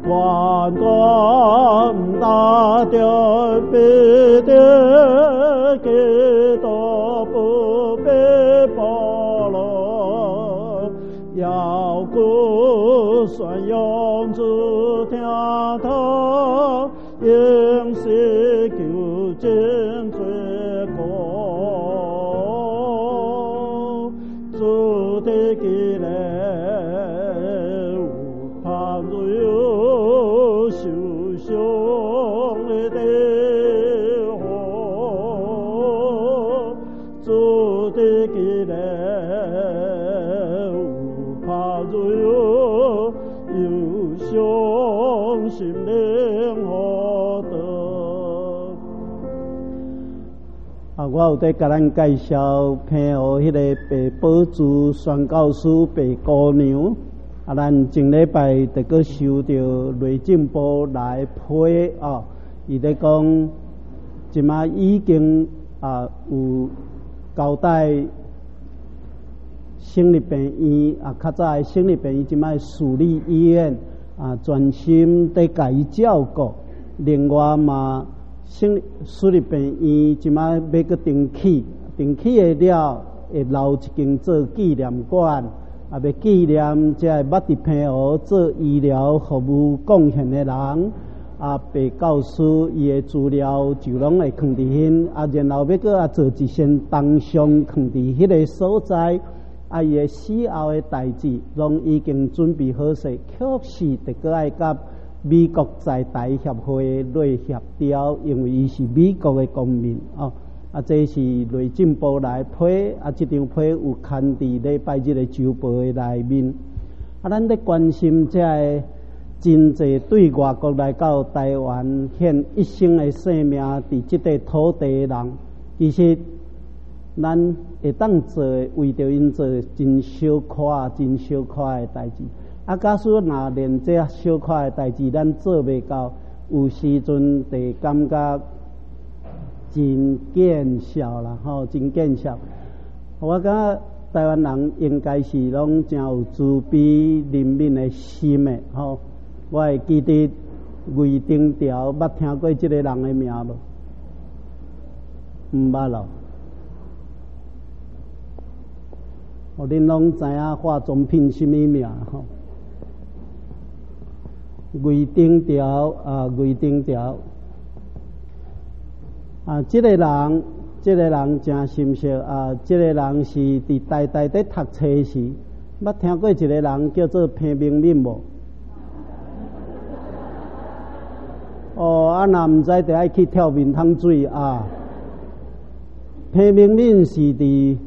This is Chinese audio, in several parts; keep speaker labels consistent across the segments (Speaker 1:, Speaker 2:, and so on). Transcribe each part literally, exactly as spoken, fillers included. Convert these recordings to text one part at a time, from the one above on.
Speaker 1: 关关大调必定给多不被保罗，要孤算用主听他应是求真最高，主的给来无怕如有受伤的火，主的给来无怕如有有伤心灵何得。啊，我有在甲咱介绍片哦，迄个白宝珠宣教师白姑娘。啊，咱前礼拜伫个收到雷进波来批啊，伊咧讲，即马已经啊有交代省立病院啊，较早的省立病院即马私立医院啊，专心伫甲伊照顾。另外嘛，省私立病院即马要个登记，登记的了会留一间做纪念馆。啊，要纪念这捌伫平湖做医疗服务贡献的人，啊，白教师伊的资料就拢会放伫遐，啊，然后要搁啊做一些动向放伫迄个所在，啊，伊的死后的代志拢已经准备好势，确实得搁爱甲美国在台协会来协调，因为伊是美国的公民哦。啊，这是雷进波来批，啊，这张批有刊伫礼拜日的周报的内面。啊，咱咧关心这个真济对外国来到台湾献一生的性命伫这块土地的人，其实咱会当做为着因做真小可、真小可的代志。啊，假使若连这小可的代志咱做袂到，有时阵会感觉真见笑啦，吼，真见笑。我感觉台湾人应该是拢真有慈悲怜悯的心的，吼。我会记得魏丁条，捌听过这个人的名无？唔捌咯。哦，恁拢知影化妆品什么名吼？魏丁条啊，魏丁条。啊，这个人，这个人真心惜啊！这个人是伫台大在读册时，捌听过一个人叫做潘明敏无？哦，啊，若毋知就爱去跳面汤水啊！潘明敏是伫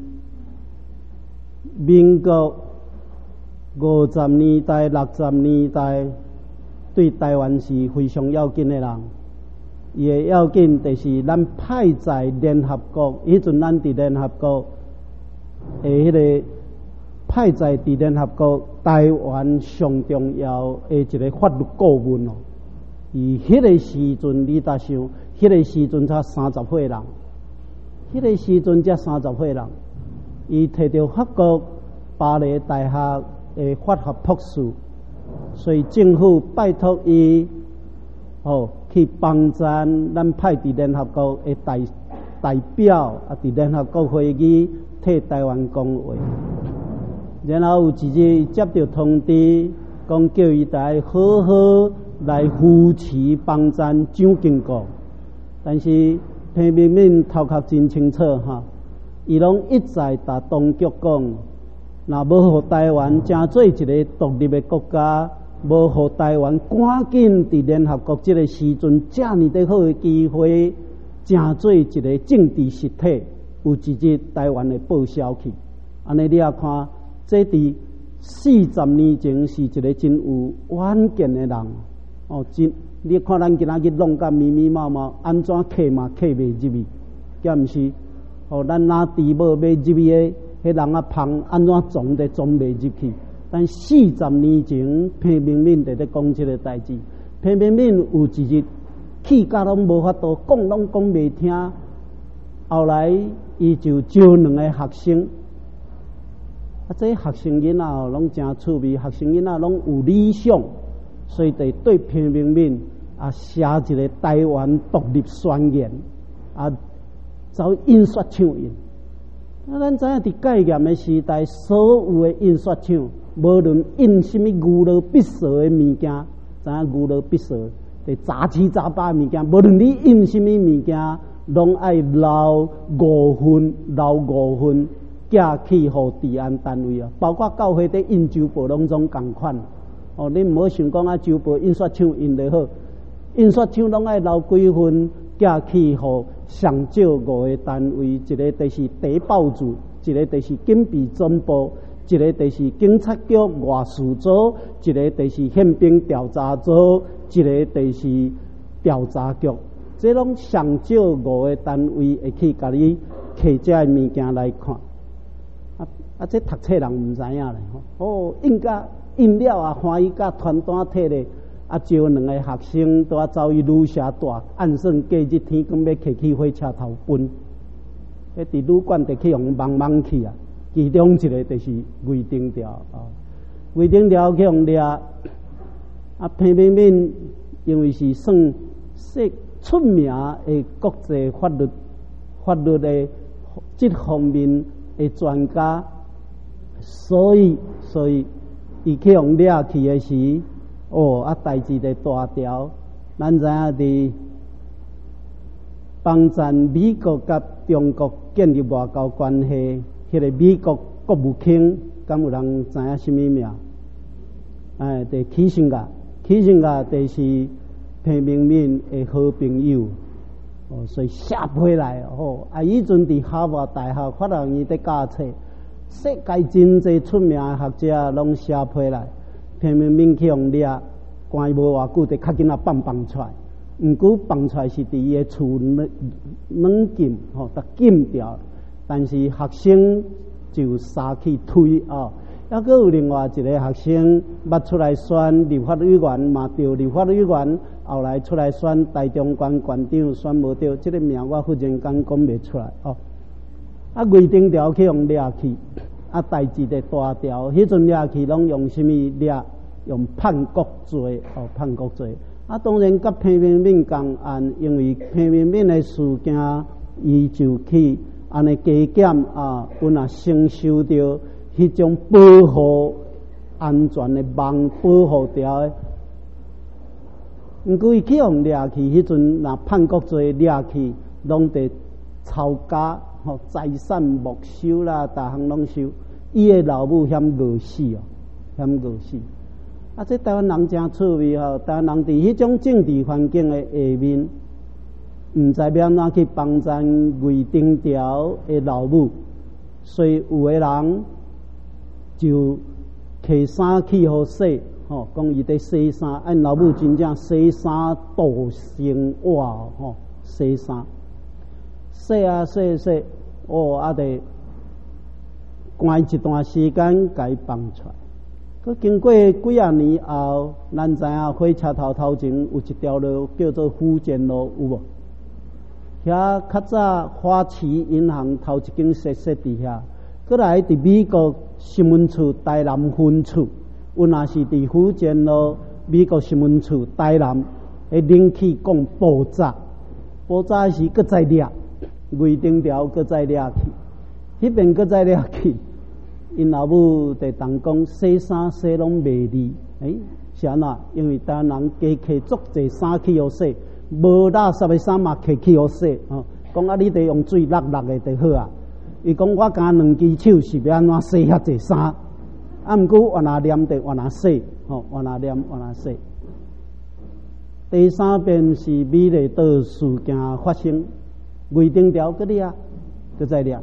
Speaker 1: 民国五十年代、六十年代对台湾是非常要紧的人。伊的要紧就是咱派在联合国，迄阵咱伫联合国诶，迄个派在伫联合国台湾上重要诶一个法律顾问哦。伊迄个时阵，你搭想，迄个时阵才三十岁人，迄个时阵才三十岁人，伊摕到法国巴黎大学诶法学博士，所以政府拜托伊哦。去帮咱咱派伫联合国的代代表啊，伫联合国会议替台湾讲话。然后有一日接到通知，讲叫伊来好好来扶持帮咱蒋经国。但是潘明敏头壳真清楚哈，伊拢一再甲当局讲，若无互台湾成做一个独立的国家。无互台湾赶紧伫联合国这个时阵，这么的好的机会，成做一个政治实体，有一日台湾会报销去。安尼你也看，这伫四十年前是一个真有远见的人哦。真，你看咱今仔日弄甲密密麻麻，安怎客嘛客袂入去，敢毋是？哦，咱拿猪母要入去的，迄人啊芳，安怎撞都撞袂入去。但四十年前，潘明敏在咧讲这个代志。潘明敏有一日气甲拢无法度讲，拢讲袂听。后来伊就招两个学生，啊，这学生囡仔哦，拢真趣味。学生囡仔拢有理想， 所以得对平民民啊写一个台湾独立宣言啊，走印刷厂印。啊，咱知影伫戒严的时代，所有的印刷厂，无论印什么牛肉必蛇的物件，知影牛肉必蛇，得杂七杂八物件，无论你印什么物件，拢爱留五分，留五分，寄去互治安单位啊。包括教会伫印周报拢总共款。哦，你唔好想讲啊，周报印刷厂印得好，印刷厂拢爱留几份。寄去互上少五个单位，一个就是地报组，一个就是警备总部，一个就是警察局外事组，一个就是宪兵调查组，一个就是调查局。这拢上少五个单位会去甲你摕这物件来看。啊啊，这读册人唔知影咧吼。哦，印甲印了啊，欢喜甲传单摕咧。啊，招两个学生都啊走去旅社大，按算假日天光要骑去火车头奔。迄伫旅馆得去用茫茫去啊，其中一个就是魏丁条啊，魏丁条去用掠啊，偏偏偏因为是算说出名的国际法律法律的这方面的专家，所以所以伊去用掠去的时。哦，啊，代志得大条，咱知影伫帮战美国甲中国建立外交关系，迄、那个美国国务卿，敢有人知影什么名？哎，伫基辛格，基辛格就是彭明敏的好朋友，哦，所以写回来哦。啊，以前伫哈佛大学法学院伫教册，世界真侪出名的学者拢写回来。偏偏民去用掠，关无偌久，就较紧啊放放出来。毋过放出来是伫伊个厝软软禁，吼，得禁掉。但是学生就杀去推哦。还佫有另外一个学生捌出来选立法委员，嘛着立法委员，后来出来选台中县县长，选无着，即、这个名我忽然间讲袂出来哦。啊，魏丁条去用掠去。啊，代志的大条，迄阵掠去拢用什么掠？用叛国罪哦，叛国罪。啊，当然甲彭明敏共案，因为彭明敏的事件，伊就去安尼加减啊，有若承受着迄种保护安全的网保护条的。毋过伊去用掠去，迄阵若叛国罪掠去，拢得抄家。吼，财产没收啦，大项拢收。伊的老母嫌饿死哦，嫌饿死。啊，这台湾人真趣味吼，台湾人伫迄种政治环境的下面，毋知要安怎去帮衬魏丁条的老母，所以有的人就摕衫去互洗，吼，讲伊伫洗衫，按老母真正洗衫度生活吼，洗衫。洗啊洗洗，哦，啊得关一段时间，甲伊放出来。佮经过几啊年后，咱知影火车头头前有一条路叫做福建路，有无？遐较早花旗银行头一间设设伫遐，佮来伫美国新闻处台南分处，有若是伫福建路美国新闻处台南，诶，冷气讲爆炸，爆炸时佮再掠。魏丁条搁再掠去，迄边搁再掠去，因老母在当讲洗衫洗拢袂利，诶、欸，是安怎？因为台湾人加摕足侪衫去互洗，无垃圾的衫嘛摕去互洗，哦，讲啊，你得用水落落的就好啊。伊讲我敢两只手是要安怎洗遐侪衫，啊，毋过往哪念得往哪洗，吼，往哪念往哪洗。第三遍是美丽岛事件发生。魏丁条搁掠，搁再掠。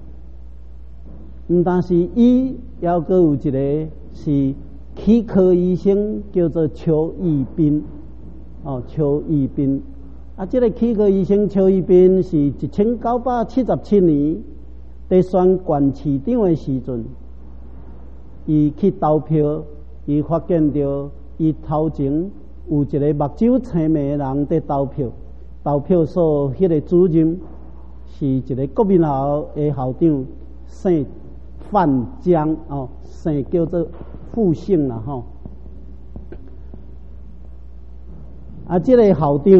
Speaker 1: 毋但是伊，还阁有一个是齿科医生，叫做邱义斌。哦，邱义斌。啊，这个齿科医生邱义斌是一千九百七十七年在选县市长的时阵，伊去投票，伊发现到伊头前有一个目睭青眉的人在投票。投票所迄个主任是一个国民校的校长，姓范江哦，姓叫做傅姓啦吼。 啊，这个校长，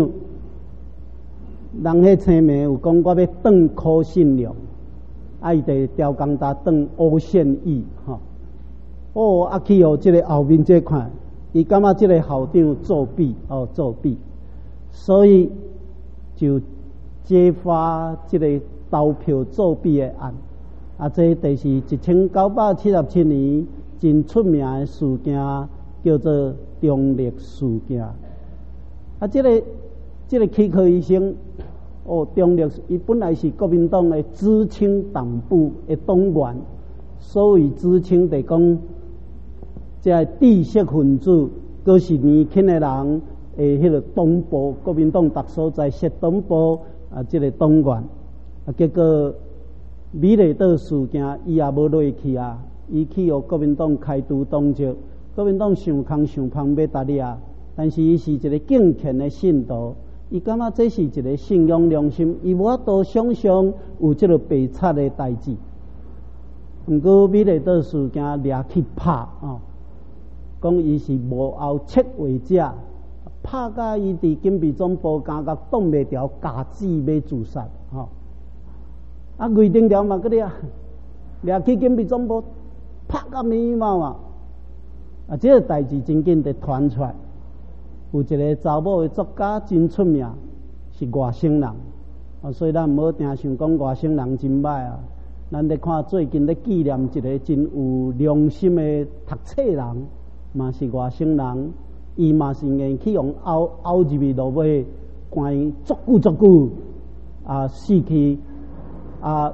Speaker 1: 人迄青名有讲我要当柯信良，啊，伊伫雕工大当欧宪义，吼、哦，哦，啊去互这个后面这看，伊感觉这个校长作弊，哦，作弊，所以就揭发这个投票作弊的案。啊，这就是一千九百七十七年真出名的事件，叫做中立事件。啊，这个这个气科医生，哦，中立，伊本来是国民党的知青党部的党员，所谓知青就讲，这知识分子，阁是年轻的人，诶，迄个党部，国民党特所在设党部啊，这个党员，啊，结果。美丽岛事件，伊也无落去啊！伊去互国民党开除党籍，国民党想空想胖要搭理啊！但是伊是一个敬虔的信徒，伊感觉这是一个信仰良心，伊无法度想象有这个白贼的代志。毋过美丽岛事件掠去拍哦，讲伊是幕后策划者，拍甲伊伫警备总部监狱挡袂牢，假死要自杀吼。啊，魏定条嘛，嗰啲啊，掠去警备总部，拍甲密密麻麻。啊，这个代志真紧就传出来。有一个查某的作家真出名，是外省人。啊，所以咱唔好定想讲外省人真歹啊。咱咧看最近咧纪念一个真有良心的读册人，嘛是外省人，伊嘛是硬去用凹凹入去落尾，关伊足久足久，啊，死去。啊，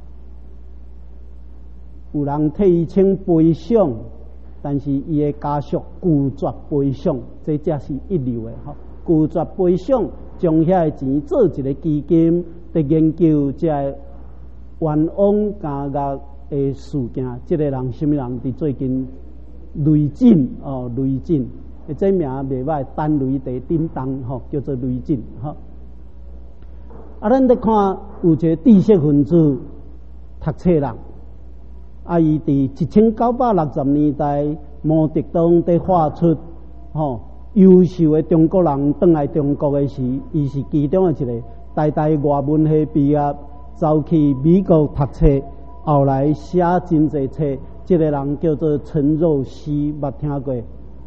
Speaker 1: 有人替伊请赔偿，但是伊的家属拒绝赔偿，这才是一流的吼。拒绝赔偿，将遐个钱做一个基金，来研究这冤枉监狱的事件。这个人什么人？伫最近雷震哦，雷震，这名袂歹，单雷地叮当吼，叫做雷震吼。啊，咱咧看有一个知识分子读册人，啊，伊伫一千九百六十年代毛泽东在画出吼优秀的中国人转来中国的时，伊是其中的一个，台大外文系毕业，走去美国读册，后来写真侪册。这个人叫做陈若曦，捌听过？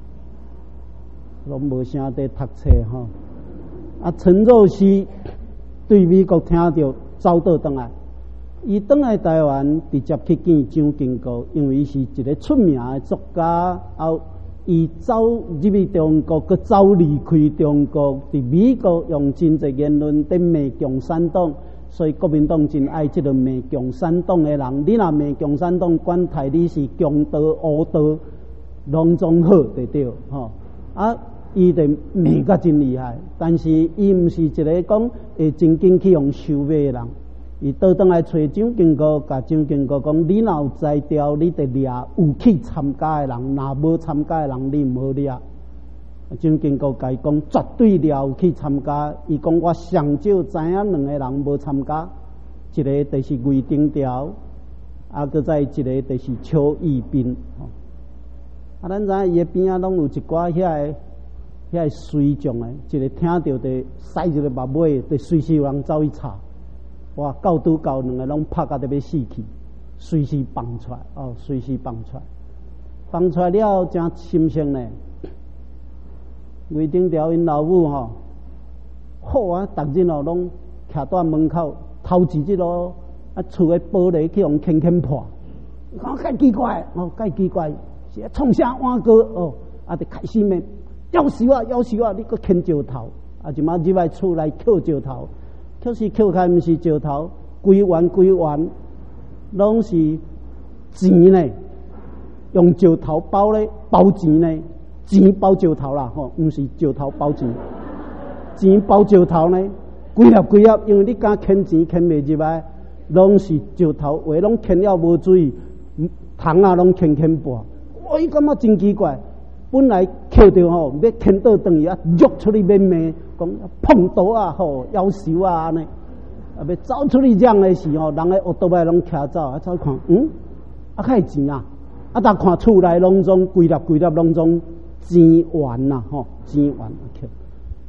Speaker 1: 拢无啥在读册吼。啊，陈若曦。对美国听到走倒转来，伊转来台湾直接去见蒋经国，因为伊是一个出名的作家，后伊走入去中国，佮走离开中国，伫美国用真侪言论在骂共产党，所以国民党真爱这个骂共产党的人。你若骂共产党，管他你是强盗、污盗，拢总好对对吼啊。伊就骂甲真厉害，但是伊毋是一个讲会真经去用收买的人。伊倒转来找蒋经国，甲蒋经国讲：你若有才调，你得掠有去参加的人；若无参加的人，你毋好掠。蒋经国甲伊讲：绝对掠有去参加。伊讲：我上少知影两个人无参加，一个就是魏定条，啊，搁再一个就是邱义斌。啊，咱知影伊的边仔拢有一寡遐个。遐随从诶，一个听到就塞一个目尾，就随时有人走去查。哇，到拄到两个拢拍甲得要死去，随时放出来哦，随时放出来，放出来了真心声呢。魏定条因老母吼，好啊，逐日哦拢徛在门口，头一日咯，啊厝诶玻璃去用轻轻破，讲介奇怪哦，介奇怪，是创啥碗糕哦，啊，就开始骂。要死啊！要死啊！你个啃石头，啊！就嘛入来厝来捡石头，可是捡开毋是石头，规丸规丸拢是钱呢，用石头包咧包钱呢，钱包石头啦吼，毋是石头包钱，钱包石头呢，几粒几粒，因为你敢捡钱捡袂入来，拢是石头，话拢捡了无注意，糖啊拢捡捡半，我伊感觉真奇怪。本来捡到吼，要捡倒转去啊，约出去要骂，讲碰倒啊吼，夭寿啊安尼，啊要走出去这样的时候，人个奥多摆拢徛走，啊走看，嗯，啊较钱啊，啊但看厝内拢总规粒规粒拢总钱元呐吼，钱元去，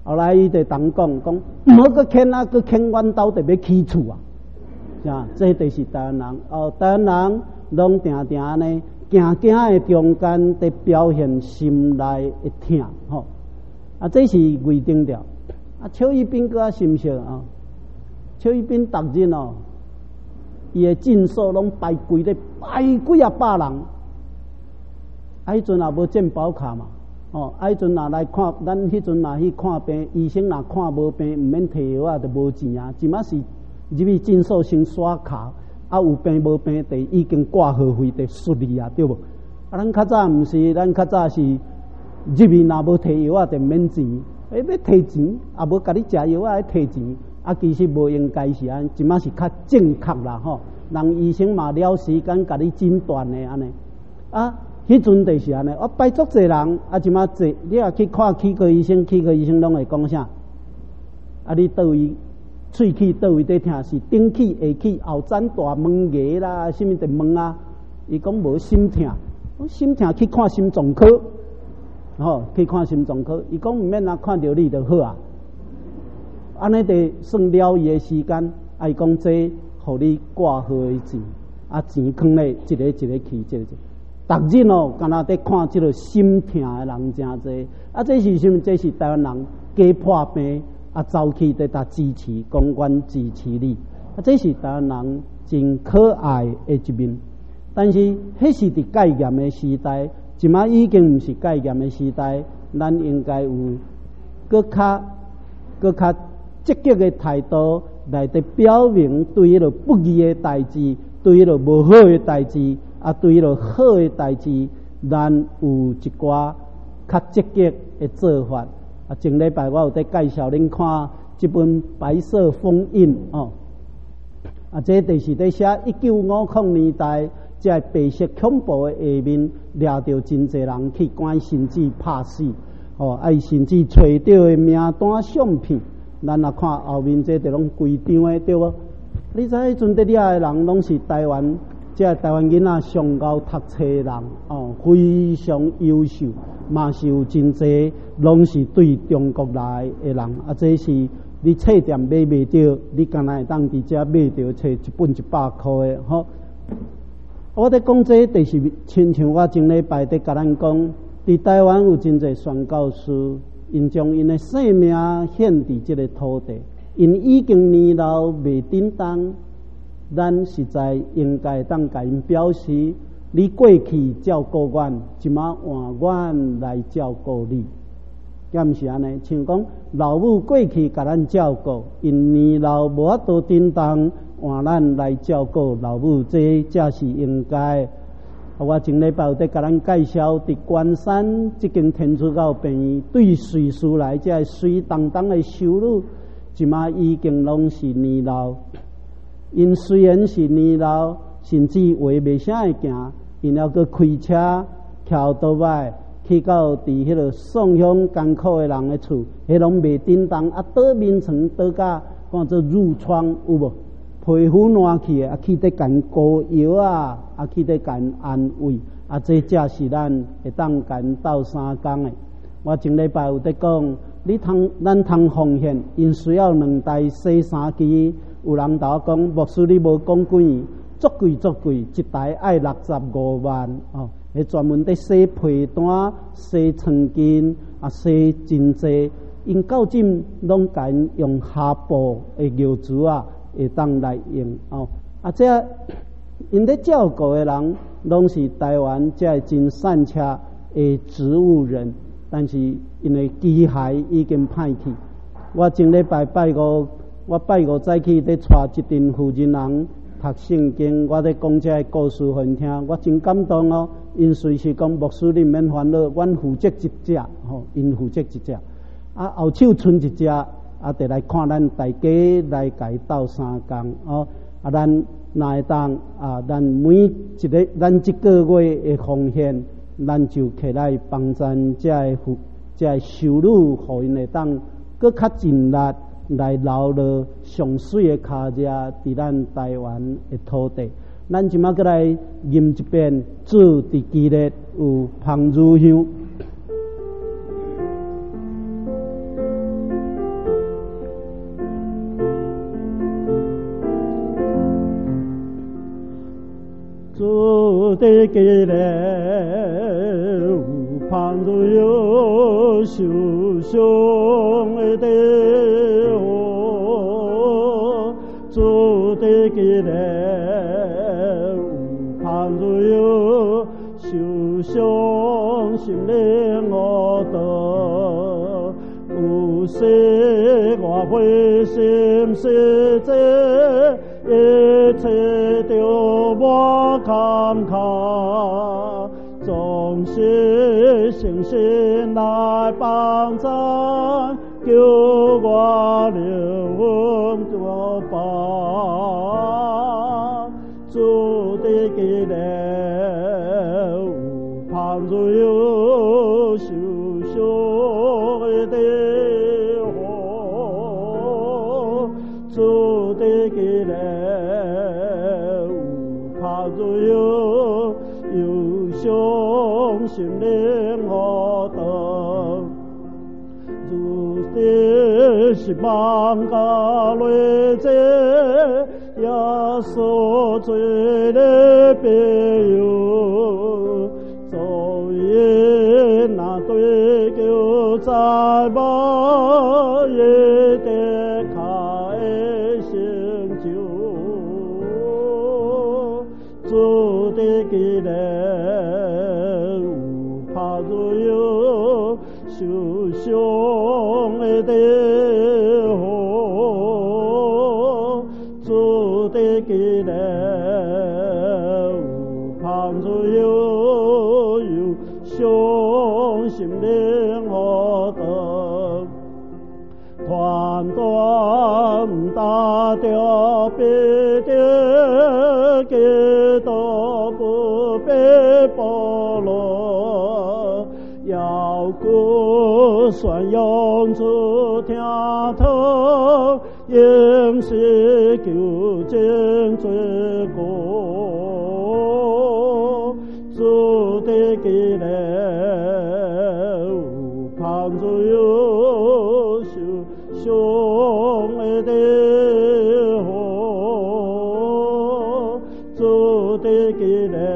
Speaker 1: 后来伊就当讲讲，毋好搁牵啊，搁牵阮兜就要起厝啊，啥？这就是台湾人。哦，台湾人拢定定安尼，行行的中间在表现心内的痛，吼、哦。啊，这是魏定调。啊，邱一斌搁较心笑啊，邱一斌逐日哦，伊的诊所拢排几咧，排几啊百人。啊，迄阵也无健保卡嘛。哦，啊！迄阵若来看，咱迄阵若去看病，医生若看无病，毋免摕药啊，就无钱啊。即马是入去诊所先刷卡，啊有病无病，就已经挂号费，就顺利啊，对无？啊，咱较早毋是，咱较早是入去若无摕药啊，就免钱。诶，要摕钱，啊无甲你食药啊，要摕钱。啊，其实无应该是安，即马是较正确啦，吼。人医生嘛了时间甲你诊断的安尼啊。迄阵就是安尼，我拜足侪人，啊，即马坐，你若去看齿科医生，齿科医生拢会讲啥？啊，你倒位喙齿倒位在疼？是顶齿、下齿、后展大门牙啦，什么的问啊？伊讲无心疼，我心疼去看心脏科，吼、哦，去看心脏科。伊讲毋免啊，看到你就好啊。安尼得算了伊的时间，啊，伊讲这互你挂号的钱，啊，钱囥咧一个一个去，一个一个。逐日哦，敢若在看即个心疼的人真侪，啊，这是什么？这是台湾人假破病啊，走去在搭支持公园支持你，啊，这是台湾人真可爱的一面。但是，迄是伫戒严的时代，即马已经毋是戒严的时代，咱应该有搁较搁较积极的态度来伫表明对迄个不义的代志，对迄个无好的代志。啊，对于好的代志，咱有一寡较积极的做法。啊，前礼拜我有在介绍恁看这本《白色封印》哦。啊，这就是在写一九五零年代，这白色恐怖的下面，掠到真侪人去关，甚至拍死。哦，啊，甚至找到的名单相片，咱若看后面这就拢规张的，对无？你知迄阵在遐的人，拢是台湾。这台湾囡仔上高读册的人哦，非常优秀，嘛是有真侪，拢是对中国来的人。啊，这是你册店买袂到，你敢若会当伫遮买到册一本一百块的吼。我伫讲这，就是亲像我前礼拜伫甲咱讲，伫台湾有真侪宣教师，因将因的性命献伫这个土地，因已经年老未叮当。咱实在应该当甲因表示，你过去照顾阮，即马换阮来照顾你，敢毋是安尼？像讲老母过去甲咱照顾，因年老无法度叮当，换咱来照顾老母，这才是应该。我前礼拜有在甲咱介绍，伫关山即间天主教病院，对随事来，这水当当的修女，即马已经拢是年老。因虽然是年老，甚至话袂啥会行，因还阁开车翘倒摆去到伫迄个送乡艰苦的人的厝，迄拢袂叮当啊，倒面床倒甲看做褥疮有无？皮肤烂去啊，去得干膏药啊，啊去得干安慰啊，这才是咱会当干斗相共的。我前礼拜有在讲，你通咱通奉献，因需要两台洗衫机。有人甲我讲，牧师你无讲几年，足贵足贵，一台爱六十五万哦。迄专门在洗被单、洗床巾啊，洗真济。因到今拢敢用下布的药珠啊，会当来用哦。啊，这因咧照顾的人，拢是台湾这真善车的植物人，但是因为机械已经歹去。我前礼拜拜五。我拜五早起咧带一群妇人人读圣经，我咧讲这个故事互因听，我真感动哦。因随时讲牧师你毋免烦恼，阮负责一只吼，因负责一只，啊后手剩一只，啊得来看咱大家来家斗相共哦。啊，咱若会当啊，咱每一个咱一个月的奉献，咱就起来帮咱这个妇这个修女，互因会当搁较尽力。来留落上水的脚迹，伫咱台湾的土地。咱即马过来吟一遍，主伫基列有香如香。 的给来，盼着有受伤的地方，主的给来，盼着有受伤心灵我得，有时我会心世界。一切都无坎坷，总是信心来帮助，叫我灵魂作伴。主的给来，盼着有受伤的地方，主的给来。只有有伤心灵我得，如的是万家累积，也所罪的别有，昨夜那对叫在望也得开成就。主的给来，怕着有受伤的地方，主的给来，怕着有有伤心灵我得，团团打掉别的给都不被剥落，要过算用主听头，应是究竟罪过，主的给来，盼着有受伤的地方。主的给来，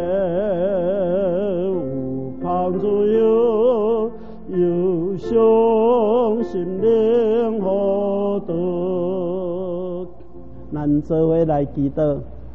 Speaker 1: 盼着有有伤心灵我得。咱做伙来祈祷，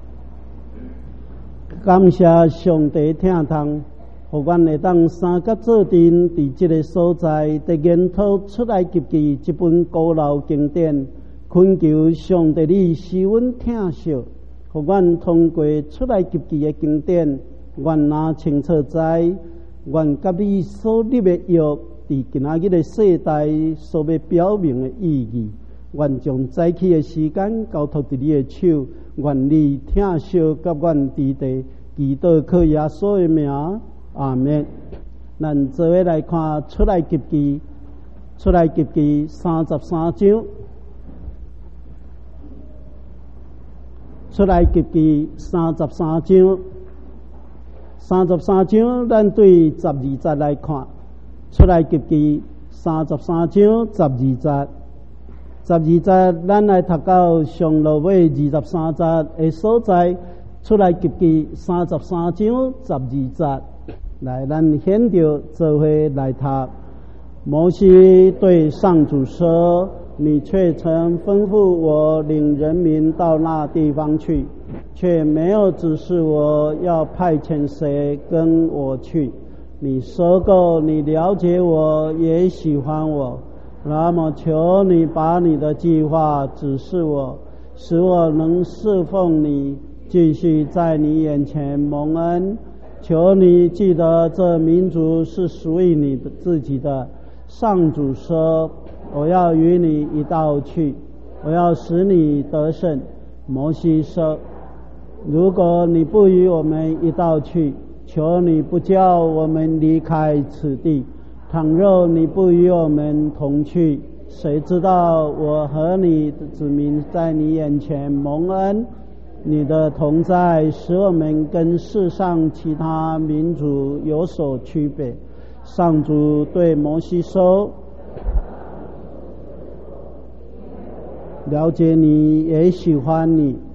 Speaker 1: 感谢上帝听从，互阮会当三甲做阵，伫即个所在，得研讨出来及记这本古老经典，恳求上帝你使阮听惜。互阮通过出来及记的经典，愿若清楚知，愿甲你所立的约，伫今仔日的世代所要表明的意义，愿将早起的时间交托伫你的手，愿你听惜甲阮伫地，祈祷靠耶稣的名，阿们。咱做伙来看出来及记，出来及记三十三章。出来及记三十三章，三十三章，咱对十二节来看。出来及记三十三章十二节，十二节咱来读到上落尾二十三节的所在。出来及记三十三章十二节，来，咱先着做伙来读。摩西对上主说，你却曾吩咐我领人民到那地方去，却没有指示我要派遣谁跟我去。你说过你了解我，也喜欢我，那么求你把你的计划指示我，使我能侍奉你，继续在你眼前蒙恩。求你记得这民族是属于你的自己的。上主说，我要与你一道去，我要使你得胜。摩西说，如果你不与我们一道去，求你不叫我们离开此地。倘若你不与我们同去，谁知道我和你的子民在你眼前蒙恩？你的同在使我们跟世上其他民族有所区别。上主对摩西说，了解你，也喜欢你，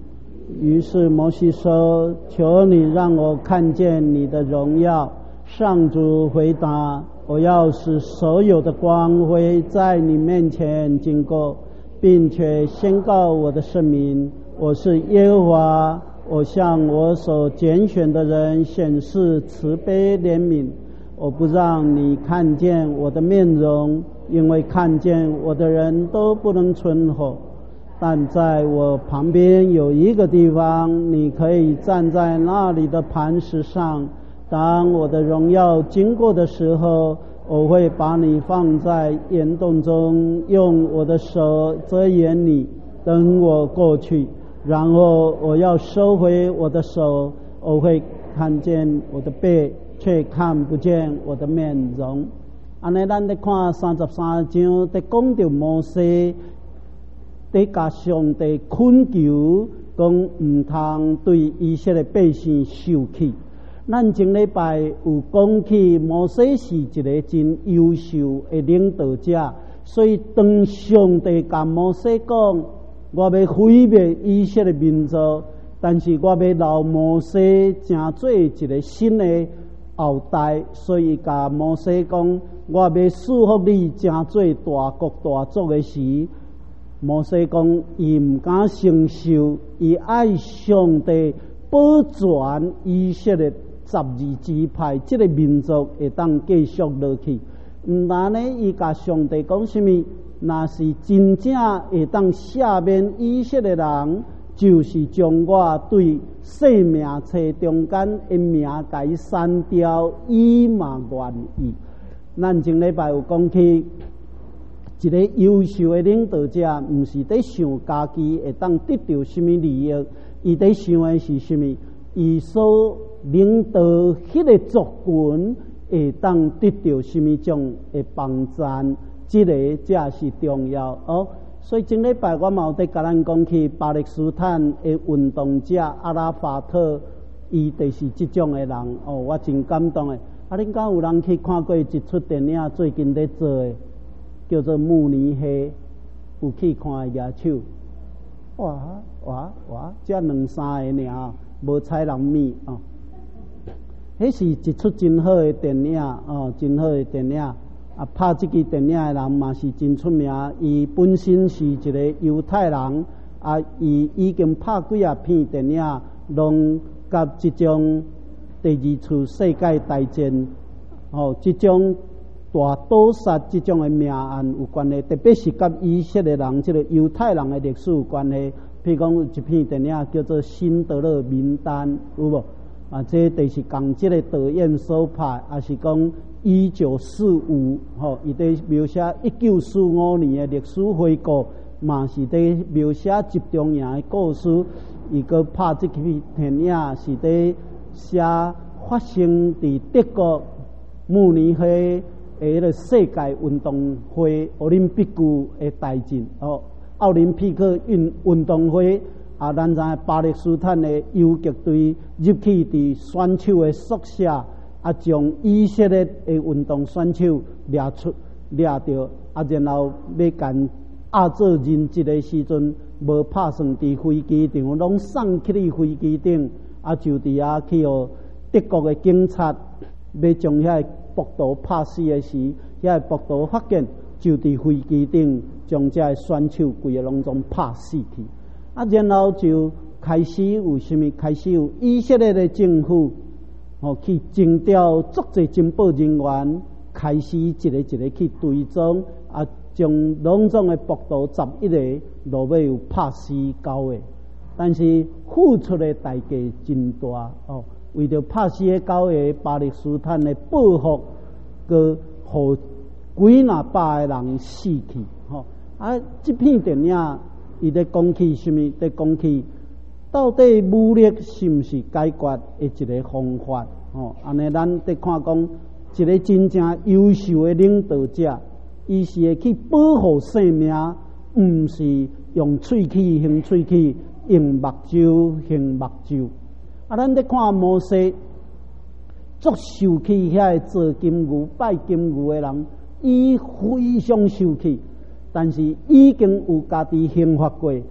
Speaker 1: 于是摩西说：“求你让我看见你的荣耀。”上主回答：“我要使所有的光辉在你面前经过，并且宣告我的圣名。我是耶和华，我向我所拣选的人显示慈悲怜悯。我不让你看见我的面容，因为看见我的人都不能存活。但在我旁边有一个地方，你可以站在那里的磐石上。当我的荣耀经过的时候，我会把你放在岩洞中，用我的手遮掩你，等我过去。然后我要收回我的手，我会看见我的背，却看不见我的面容。”安尼，咱咧看三十三章，在讲到摩西在甲上帝恳求，讲唔通对以色列百姓受气。咱前礼拜有讲起，摩西是一个真优秀的领导者，所以当上帝甲摩西讲，我要毁灭以色列民族，但是我要留摩西成做一个新的后代，所以甲摩西讲，我要祝福你成做大国大族的时，摩西讲，伊唔敢承受，伊爱上帝保全以色列十二支派这个民族会当继续落去。唔但呢，伊甲上帝讲什么？若是真正会当赦免以色列人，就是将我对生命册中间的名甲伊删掉，伊嘛愿意。咱前礼拜有讲起，一个优秀的领导者，毋是在想家己会当得到什么利益，伊在想的是什么？伊所领导迄个族群会当得到什么种的帮赞？这个才是重要哦。所以前礼拜我嘛有在甲咱讲起巴勒斯坦的运动者阿拉法特，伊就是这种的人哦，我真感动的。啊，恁敢有人去看过一出电影，最近在做的，叫做《慕尼黑》，有去看野手？哇哇哇！这两三个尔，无采人米哦。迄是一出真好的电影哦，真好的电影。啊，拍这支电影的人嘛是真出名，伊本身是一个犹太人，啊，伊已经拍几啊片电影，拢甲这种第二次世界大战，哦，这种大屠杀这种的命案有关系，特别是甲以色列人这个犹太人的历史有关系。譬如讲有一片电影叫做《辛德勒名单》，有无？啊，这就是讲这个导演所拍，也是讲一九四五，吼，伊在描写一九四五年的历史回顾，嘛是在描写集中营的故事。伊个拍这片电影是在写发生伫德国慕尼黑的迄个世界运动会奥林匹克的大战，哦，奥林匹克运运动会。啊，咱知巴勒斯坦的游击队入去伫选手的宿舍，啊，将以色列的运动选手掠出掠着，啊，然后要干亚洲人质的时阵，无拍算伫飞机场，拢送去哩飞机顶，啊，就伫遐去互德国的警察要将遐暴徒拍死的时，遐暴徒发现，就伫飞机顶将这选手规个拢总拍死去。啊，然后就开始有什么？开始有以色列的政府，哦，去征调足侪情报人员，开始一个一个去追踪，啊，将拢总的暴徒十一个，落尾有拍死九个，但是付出的代价真大哦。为着拍死的九个，巴勒斯坦的报复，佮互几若百个人死去，吼、哦、啊！这片电影。伊在讲起什么？在讲起到底武力是毋是解决的一个方法？哦，安尼咱在看讲一个真正优秀的领导者，伊是会去保护生命，毋是用喙齿行喙齿，用目睭行目睭。啊，咱在看摩西，足受气遐个做金牛、拜金牛的人，伊非常受气。但是已经有家己刑罚过，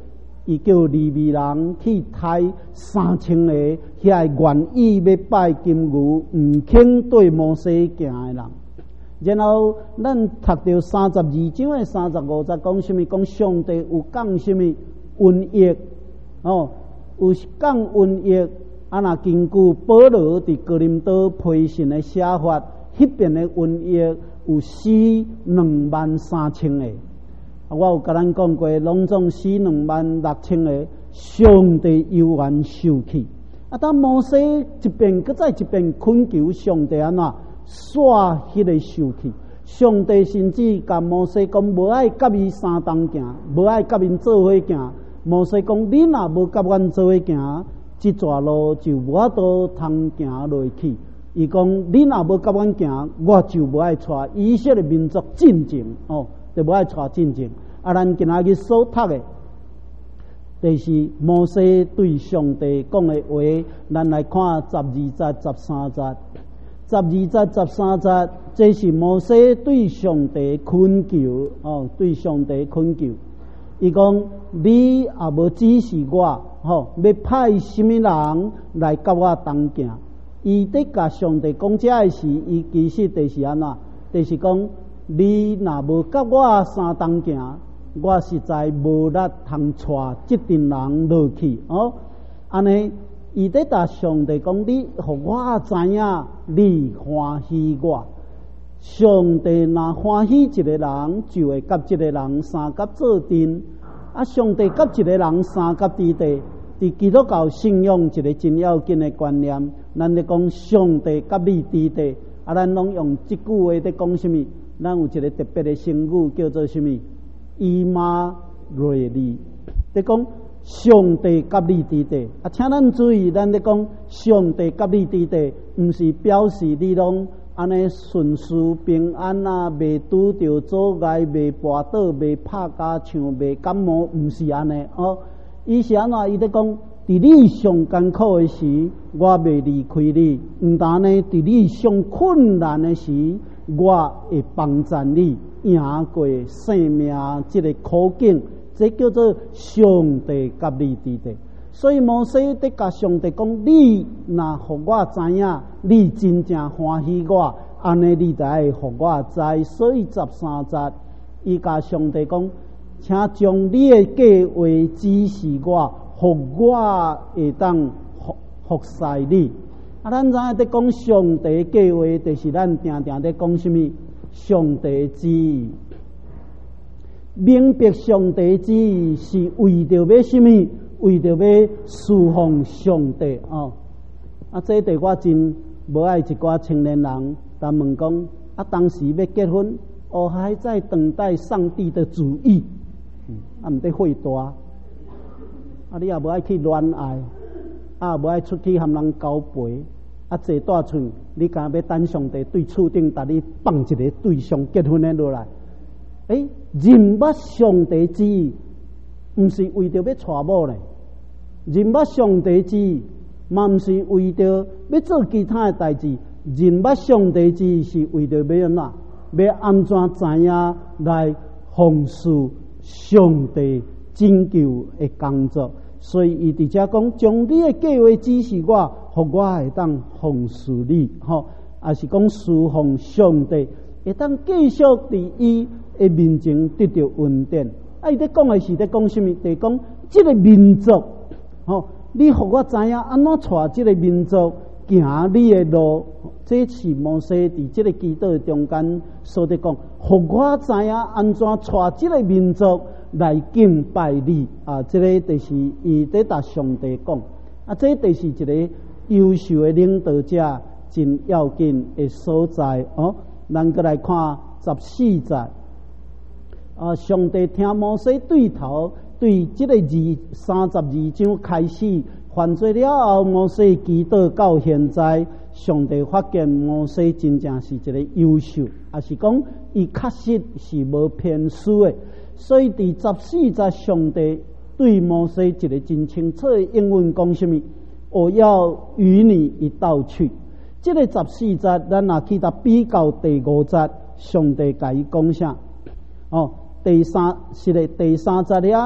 Speaker 1: 伊叫利未人去杀三千个遐愿意要拜金牛、毋肯对摩西行的人。然后咱读到三十二章的三十五节，讲什么？讲上帝有讲什么瘟疫哦，有讲瘟疫。啊，若根据保罗伫哥林多批信的写法，迄边的瘟疫有死两万三千个。我有甲咱讲过，拢总死两万六千个，上帝犹原受气。啊，当摩西一遍搁再一遍恳求上帝安怎煞迄个受气？上帝甚至甲摩西讲，无爱甲伊相同行，无爱甲因做伙行。摩西讲，你若无甲阮做伙行，即条路就无法度通行落去。伊讲，你若无甲阮行，我就无爱带以色列民族进前哦，就无爱带进前。啊，咱今仔日所读的，就是摩西对上帝讲的话。咱来看十二节、十三节。十二节、十三节，这是摩西对上帝恳求哦，对上帝恳求。伊讲，你也无指示我，吼、哦，要派什么人来甲我同行？伊伫甲上帝讲这个事，伊其实就是安怎？就是讲，你若无甲我相同行，我实在无力通带即群人落去哦。安尼，伊伫甲上帝讲，你互我知影，你欢喜我。上帝若欢喜一个人，就会甲一个人三甲做阵。啊，上帝甲一个人三甲之地，伫基督教信仰一个真要紧的观念。咱咧讲上帝甲你之地，啊，咱拢用即句话咧讲什么？咱有一个特别的成语叫做什么？以马内利。咧讲上帝甲你之地，啊，请咱注意，咱咧讲上帝甲你之地，毋是表示你拢安尼顺遂平安啊，未拄着阻碍，未跋倒，未拍家枪，未感冒，毋是安尼哦。伊是安怎？伊咧讲，伫你上艰苦的时，我未离开你；毋但呢，伫你上困难的时，我会帮助你赢过生命这个苦境。这叫做上帝甲你之地。所以摩西伫甲上帝讲，你若互我知影，你真正欢喜我，安尼你就爱互我知。所以十三节，伊甲上帝讲，请将你的计划指示我，互我会当服服侍你。啊，咱知影伫讲上帝计划，就是咱定定伫讲什么？上帝旨意。明白上帝旨意是为着要什么？为着要侍奉上帝哦。啊，这对我真无爱一寡青年人，但问讲啊，当时要结婚，哦，还在等待上帝的旨意，嗯、啊，毋得会大。啊，你也无爱去恋爱，啊，无爱出去和人交陪，啊，坐大厝，你敢要等上帝对厝顶，带你放一个对象结婚的落来？诶，认捌上帝旨意，毋是为着要娶某咧；认捌上帝旨意，嘛毋是为着要做其他的代志。认捌上帝旨意是为着要安怎？要安怎知影来奉事上帝拯救的工作？所以伊伫遮讲，将你的计划指示我，互我会当奉事你，吼，也是讲侍奉上帝，会当继续伫伊的面前得到恩典。啊，伊咧讲的是咧讲什么？就是讲这个民族，吼，你互我知影安怎带这个民族行你的路。这是摩西伫这个祈祷中间所伫讲，互我知影安怎带这个民族来敬拜你。啊，这个就是伊伫达上帝讲。啊，这就是一个优秀的领导者真要紧的所在哦。咱过来看十四节。啊！上帝听摩西对头，对这个二三十二章开始犯罪了后，摩西祈祷到现在，上帝发现摩西真正是一个优秀，也是讲伊确实是无偏私的。所以伫十四节，上帝对摩西一个真清楚的英文讲什么？我要与你一道去。这个十四节，咱若去到比较第五节，上帝甲伊讲啥？哦。第三是咧，第三节了，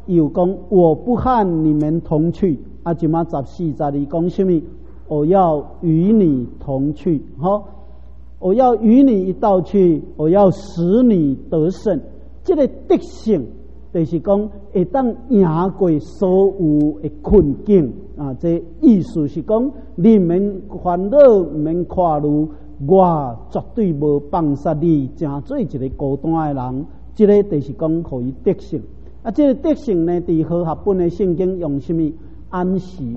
Speaker 1: 有讲我不和你们同去，啊，即马十四十二讲什么？我要与你同去，好，我要与你一道去，我要使你得胜。这个德性，就是讲会当赢过所有的困境啊！这意思是讲，你们烦恼唔免看路，我绝对无放杀你，成做一个孤单的人。这个就是讲，可以德性。啊，这个德性呢，伫和合本的圣经用什么？安息。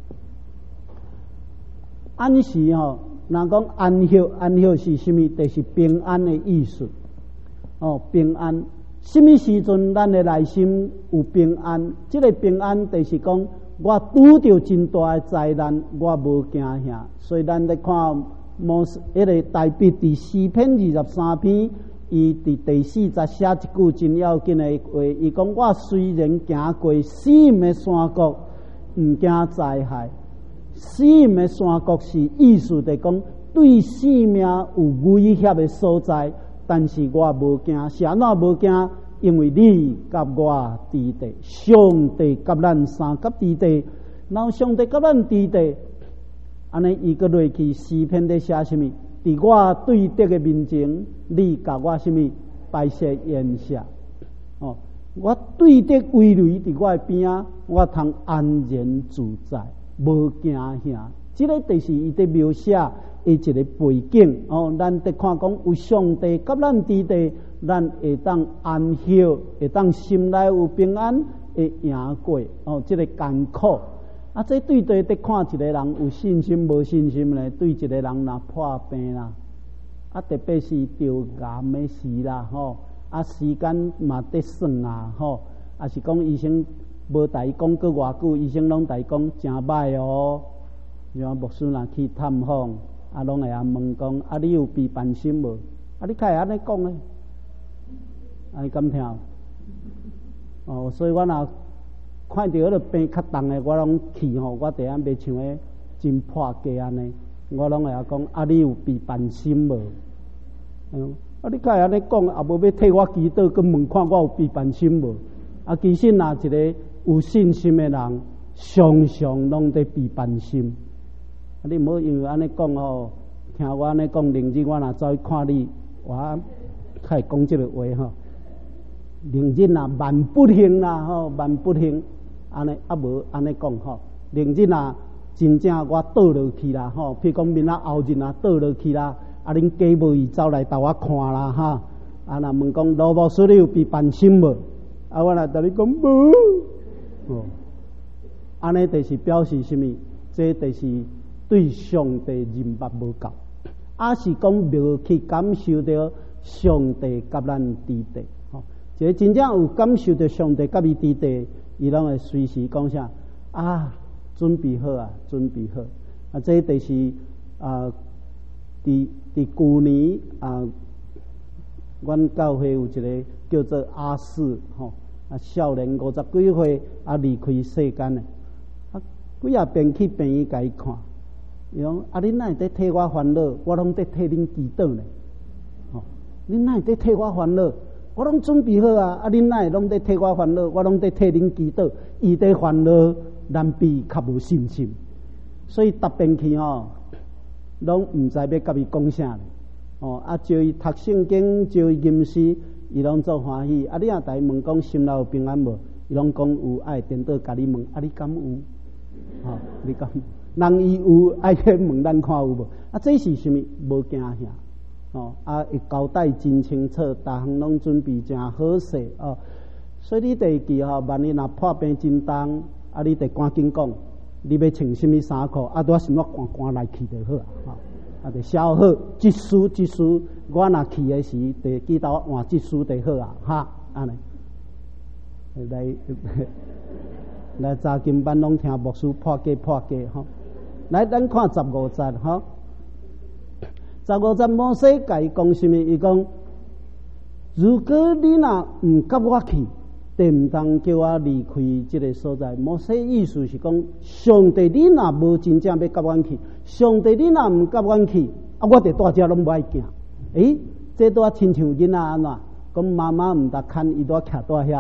Speaker 1: 安息吼，若讲安息，安息是什么？就是平安的意思。哦，平安。什么时阵咱的内心有平安？这个平安就是讲，我拄着真大的灾难，我无惊吓。所以咱咧看摩西迄个大卫第四篇二十三篇。伊伫第四节写一句真要紧的话，伊讲：我虽然行过死荫的山谷，毋惊灾害。死荫的山谷是意思地讲对性命有威胁的所在，但是我无惊。是安怎无惊？因为你甲我伫地，上帝甲咱三甲伫地，然后上帝甲咱伫地，安尼伊个落去诗篇在写什么？伫我对敌的面前，你甲我什么摆设筵席？哦，我对敌围围伫我的边仔，我通安然自在，无惊吓。这个就是伊在描写伊一个背景。哦，咱得看讲有上帝甲咱伫地，咱会当安息，会当心内有平安，会赢过。哦，这个艰苦。啊，这对对得看一个人有信心无信心咧，对一个人若破病啦，啊，特别是得癌的时啦，吼，啊，时间嘛得算啊，吼，啊是讲医生无代讲过偌久，医生拢代讲真歹哦。像牧师若去探访，啊，拢会安问讲，啊，你有悲烦心无？啊，你开会安尼讲诶？啊，你敢听？哦，所以我若看到迄个病较重的，我拢去吼，我第下袂像个真破格安尼，我拢会晓讲啊，你有悲烦心无？嗯，啊，你开安尼讲，也无要替我祈祷，佮问看我有悲烦心无？啊，其实若一个有信心的人，常常拢在悲烦心。啊，你唔好因为安尼讲吼，听我安尼讲，明日我若走去看你，我开讲即个话吼。明日啊，万不幸啦吼，万不幸。安尼啊无安尼讲吼，明日啊真正我倒落去啦吼，譬如讲明仔后日啊倒落去啦，啊恁家母伊走来逗我看啦哈，啊若问讲罗牧师你有悲烦心无？啊我若同你讲无，哦，安尼就是表示什么？这就是对上帝认捌无够，啊是讲无去感受到上帝甲咱伫地，吼，即个真正有感受到上帝甲伊伫地。伊拢会随时讲啥啊，准备好啊，准备好啊！这就是啊，伫伫旧年啊，阮教会有一个叫做阿四吼啊，少年五十几岁啊离开世间的啊，几啊遍去病院甲伊看，伊讲啊，恁哪会在替我烦恼？我拢在替恁祈祷呢。吼，恁哪会在替我烦恼？我拢准备好啊！啊，恁哪会拢在替我烦恼？我拢在替恁祈祷。伊在烦恼，咱比较无信心，所以逐遍去吼，拢毋知要甲伊讲啥咧。哦，啊，招伊读圣经，招伊吟诗，伊拢做欢喜。啊，你若大问讲心内有平安无？伊拢讲有，爱颠倒甲你问，啊，你敢有？吼、哦，你敢？人伊有，爱去问咱看有无？啊，这是啥物？无惊吓。哦，啊，会交代真清楚，逐项拢准备真好势哦。所以你第记吼，万一若破病真重，啊，你得赶紧讲，你要穿什么衫裤，啊，拄什么赶赶来去就好啊，吼，啊，得写好，即书即书，我若去的时，得记到换即书就好啊，哈，安尼。来来，查经班拢听牧师破解破解吼。来，咱看十五节吼。十五节摩西甲伊讲什么？伊讲，如果你若毋甲我去，就毋通叫我离开这个所在。摩西意思是讲，上帝你若无真正要甲我去，上帝你若毋甲我去，啊，我伫大家拢无爱行。诶，这拄啊亲像囡仔安怎？讲妈妈毋得看伊拄徛在遐，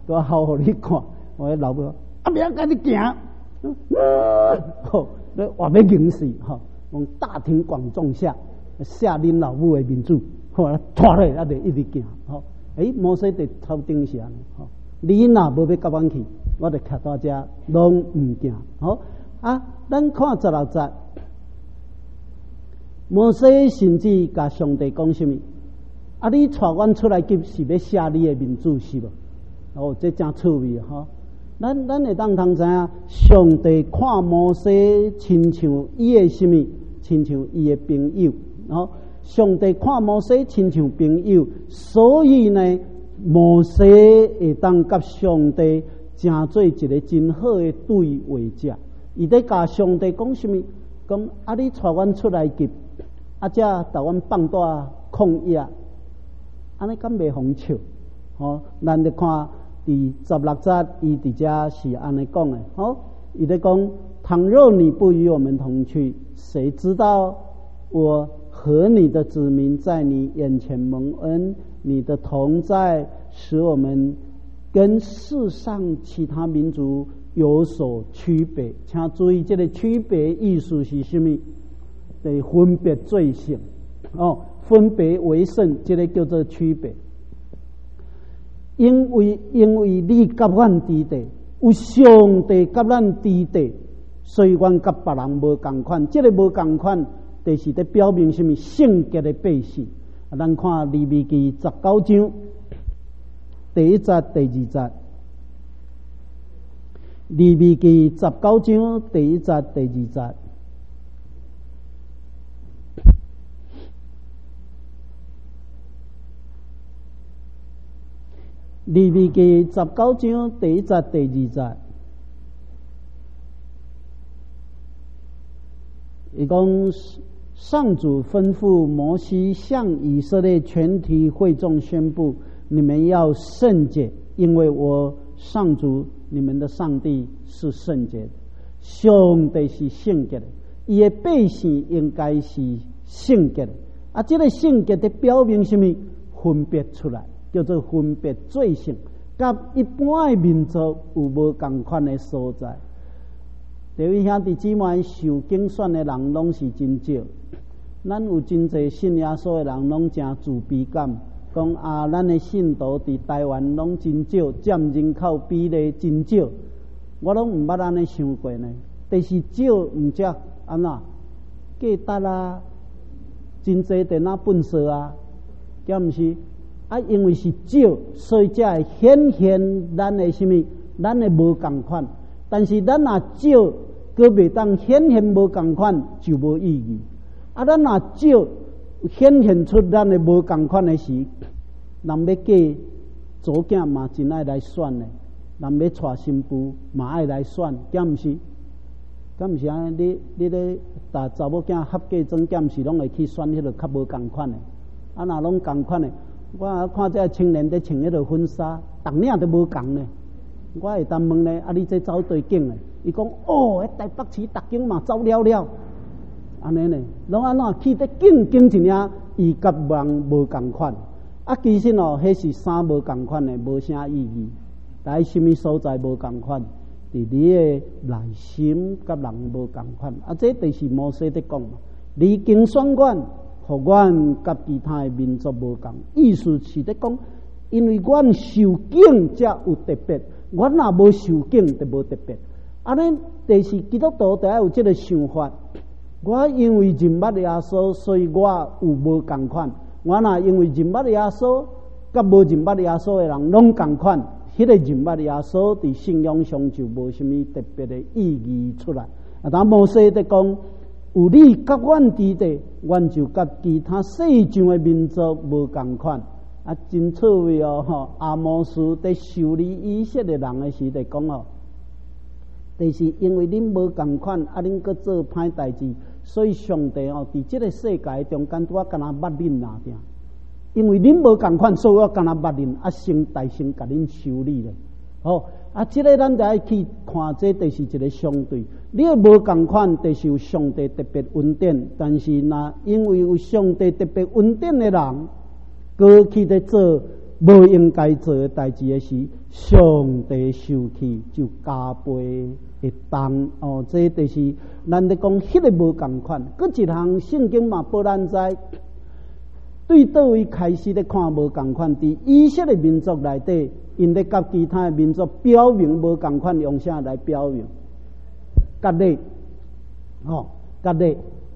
Speaker 1: 都好互你看。我老母啊，不要跟你行，吼，你话要硬死吼，往大庭广众下下恁老母的面子，吼，拖落啊，就一直行，吼。诶，摩西伫头顶上，吼，你若无要甲阮去，我就徛到遮，拢唔行，吼啊。咱看十六节，摩西甚至甲上帝讲什么？啊，你带阮出来急是要写你的面子是无？哦，这真趣味吼。咱咱会当通知影，上帝看摩西亲像伊的什么？亲像伊的朋友，哦，上帝看摩西亲像朋友，所以呢，摩西会当甲上帝成做一个真好的对话者。伊在甲上帝讲什么？讲啊，你带阮出来急，啊，则带阮放大旷野，安尼敢袂风笑？哦，咱就看。第十六节，伊伫遮是安尼讲的，吼，伊在讲：倘若你不与我们同去，谁知道我和你的子民在你眼前蒙恩？你的同在使我们跟世上其他民族有所区别。请注意，这个区别意思是什么？得分别罪性，哦，分别为圣，这个叫做区别。因为因为你甲阮伫地，有上帝甲咱伫地，所以阮甲别人无共款。这个无共款，就是在表明什么圣洁的百姓。啊，咱看利未记十九章第一节、第二节。利未记十九章第一节、第二节。利未记十九章第一节、第二节，伊讲上主吩咐摩西向以色列全体会众宣布：你们要圣洁，因为我上主你们的上帝是圣洁的。上帝是圣洁的，伊的百姓应该是圣洁的。啊，这个圣洁的表明什么？分别出来。叫做分别罪性，甲一般的民族有无共款的所在。各位兄弟姊妹，受竞选的人拢是真少，咱有真侪信耶稣的人拢真自卑感，讲啊，咱的信徒伫台湾拢真少，占人口比例真少。我拢毋捌安尼想过呢，但是少毋则安怎价值啊，真侪在那粪扫啊，敢毋是？啊，因为是少，所以才会显现咱的什么？咱的无共款。但是咱若少，搁袂当显现无共款，就无意义。啊，咱若少显现出咱的无共款的时，人要嫁祖囝嘛，真爱来选的；人要娶新妇嘛，爱来选，敢毋是？敢毋是安尼？你你咧打查某囝合嫁庄，敢毋是拢会去选迄个较无共款的？啊，若拢共款的。我看这青年在穿迄个婚纱，逐领都无共呢。我会当问呢，啊，你这走对景呢？伊讲哦，台北市逐景嘛走了了，安尼呢，拢安怎去得景景一领，伊甲人无共款。啊，其实哦，迄是衫无共款的，无啥意义。在什么所在无共款？伫你的内心甲人无共款。啊，这就是摩西在讲嘛，离经选管。互阮甲其他的民族无共，意思是咧讲，因为阮受敬才有特别，阮若无受敬就无特别。安尼，第是基督徒就要有这个想法。我因为认捌耶稣，所以我有无共款。我若因为认捌耶稣，甲无认捌耶稣的人拢共款，迄、那个认捌耶稣伫信仰上就无什么特别的意义出来。啊，当摩西在讲。有你甲阮伫地，阮就甲其他世上的民族无共款。啊，真趣味哦！吼，阿摩斯在修理以色列人的时，在讲哦，就是因为恁无共款，啊，恁搁做歹代志，所以上帝哦，伫这个世界中间，我干那捌恁哪点？因为恁无共款，所以我干那捌恁，啊，先大先甲恁修理咧。哦，啊，这个咱就要去看，这就是一个相对。你也无共款，就是有上帝特别恩典，但是那因为有上帝特别恩典的人，过去在做无应该做的代志的时，上帝受气就加倍会重哦。这就是咱咧讲，迄个无共款。搁一项圣经嘛，报咱知，对倒位开始咧看无共款。伫以色列民族内底，因咧甲其他的民族表明无共款，用啥来表明？割礼，哦，割礼。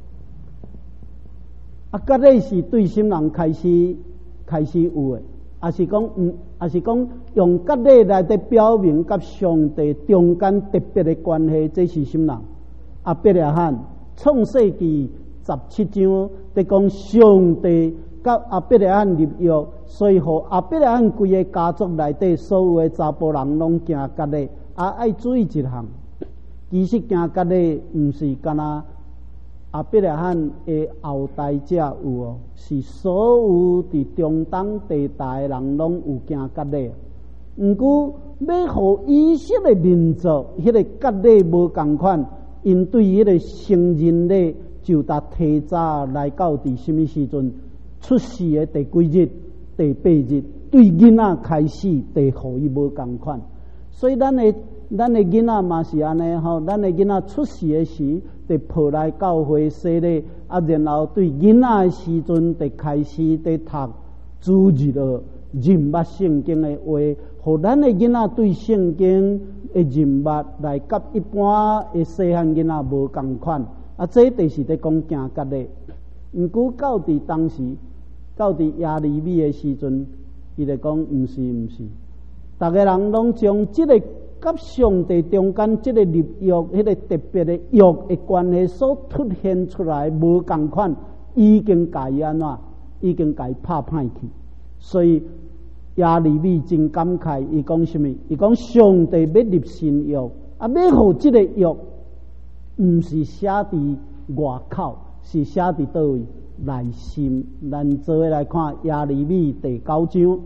Speaker 1: 啊，割礼是对心人开始开始有的。也是讲，嗯，也是讲用割礼来的表明，甲上帝中间特别的关系，这是什么人？阿伯拉罕创世纪十七章在讲上帝甲阿伯拉罕立约，所以互阿伯拉罕规个家族内底所有的查甫人拢行割礼。啊，爱注意一项，其实行割礼毋是干那。阿伯拉罕的后代者有哦，是所有伫中东地带的人拢有行割礼。毋过要互以色列民族迄个割礼无共款，因对迄个成人礼就达提早来到伫什么时阵出世的第几日、第八日，对囡仔开始地互伊无共款。所以咱的咱的囡仔嘛是安尼吼，咱的囡仔出世的时。得抱来教会洗礼，啊，然后对囡仔的时阵，得开始得读主日学、认捌圣经的话，互咱的囡仔对圣经的认捌来甲一般的细汉囡仔无共款。啊，这就是在讲行割礼。毋过到伫当时，到伫亚利米的时阵，伊就讲毋是毋是，逐个人拢将即个。甲上帝中间即个立约，迄个特别的约的关系所凸显出来无共款，已经甲伊安怎，已经甲伊拍歹去。所以亚利米真感慨，伊讲什么？伊讲上帝要立新约，啊，要互即个约，毋是写伫外口，是写伫倒位内心。咱做伙来看亚利米第九章。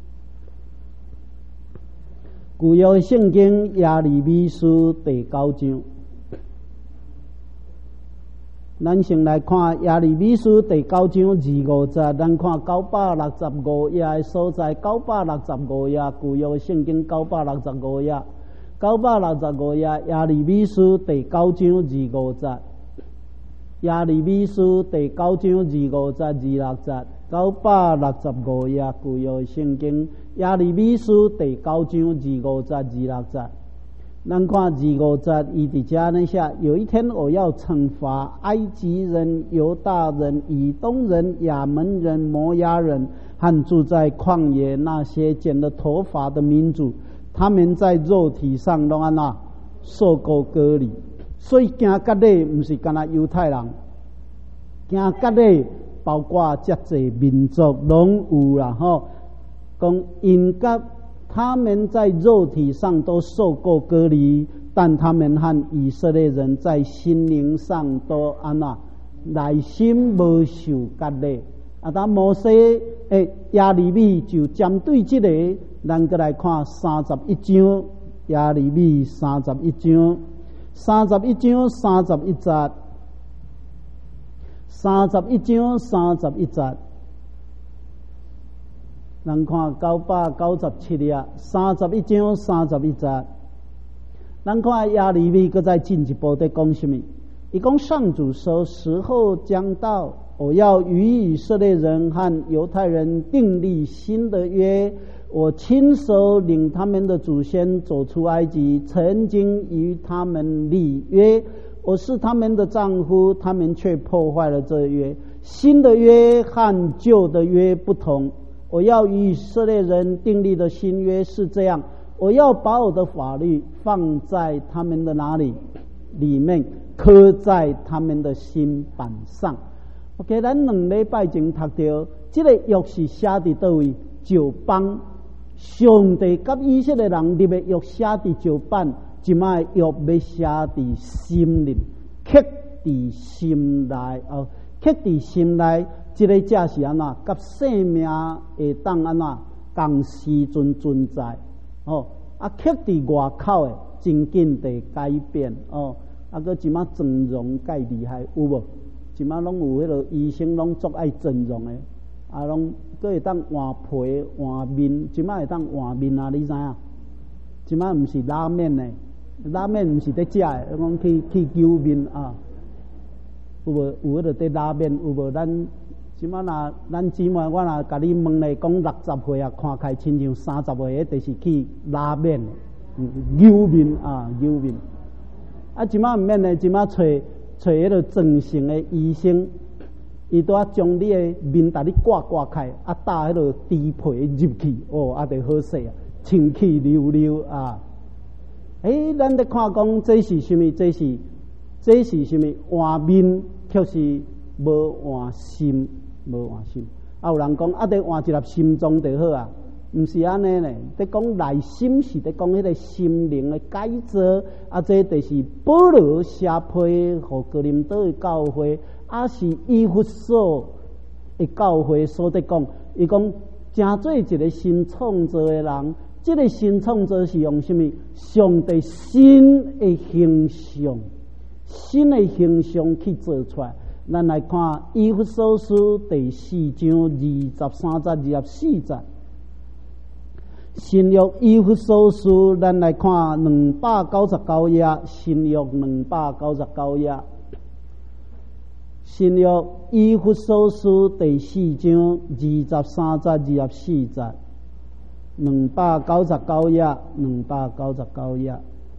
Speaker 1: 旧约圣经亚利米书第九章，咱先来看亚利米书第九章二五节，咱看九百六十五页的所在，九百六十五页旧约圣经九百六十五页，九百六十五页亚利米书第九章二五节，亚利米书第九章二五节二六节，九百六十五页旧约圣经。亚利米书第九章二五节、二六节，咱看二五节，伊伫遮呢写：有一天我要惩罚埃及人、犹大人、以东人、亚门人、摩押人和住在旷野那些剪了头发的民族，他们在肉体上拢安那受过割礼。所以行割礼毋是干那犹太人，行割礼包括遮济民族拢有啦吼。讲因甲他们在肉体上都受过割礼，但他们和以色列人在心灵上都安那内心无受割礼。啊，当摩西诶亚利米就针对这个，咱再来看三十一章亚利米三十一章，三十一章三十一节，三十一章三十一节。咱看九百九十七页，三十一章三十一节。咱看亚利米搁再进一步在讲什么？伊讲上主说：时候将到，我要与以色列人和犹太人订立新的约。我亲手领他们的祖先走出埃及，曾经与他们立约。我是他们的丈夫，他们却破坏了这约。新的约和旧的约不同。我要与以色列人订立的新约是这样：我要把我的法律放在他们的哪里里面，刻在他们的心板上。OK， 咱两礼拜前读到，这个约是写伫倒位？旧版，上帝甲以色列人立的约写伫旧版，即卖约要写伫心里，刻伫心内哦，刻伫心内。这个才是安那，甲生命会当安那同时阵存在哦。啊，刻伫外口的，真紧地改变哦。啊，搁即马整容介厉害有无？即马拢有迄个医生拢做爱整容的， 啊，拢佫会当换皮换面，即摆会当换面啊！你知影？即摆毋是拉面呢，拉面毋是伫食诶，讲去去揪面啊。有无有迄个伫拉面？有无？咱即摆若咱姊妹，我若甲你问咧，讲六十岁啊，看起来亲像三十岁，迄就是去拉面，揪面啊，揪面。啊，即摆毋免咧，即摆找找迄个整形诶医生。伊拄啊将你诶面甲你刮刮开，啊打迄个猪皮入去，哦，啊就好势啊，清气溜溜啊！诶，咱咧看讲这是啥物？这是这是啥物？换面却是无换心，无换心。啊，有人讲啊，得换一粒心脏就好啊，毋是安尼咧。得讲内心是得讲迄个心灵诶改造，啊，这就是保罗写批互哥林多诶教会。啊，是以弗所的教会所在讲，伊讲真做一个新创造的人，这个新创造是用什么？上帝新的形象，新的形象去做出来。咱来看以弗所书第四章二十三节、二十四节。新约以弗所书，咱来看两百九十九页，新约两百九十九页。新约以弗所书第四章二十三节、二十四节，两百九十九页，两百九十九页。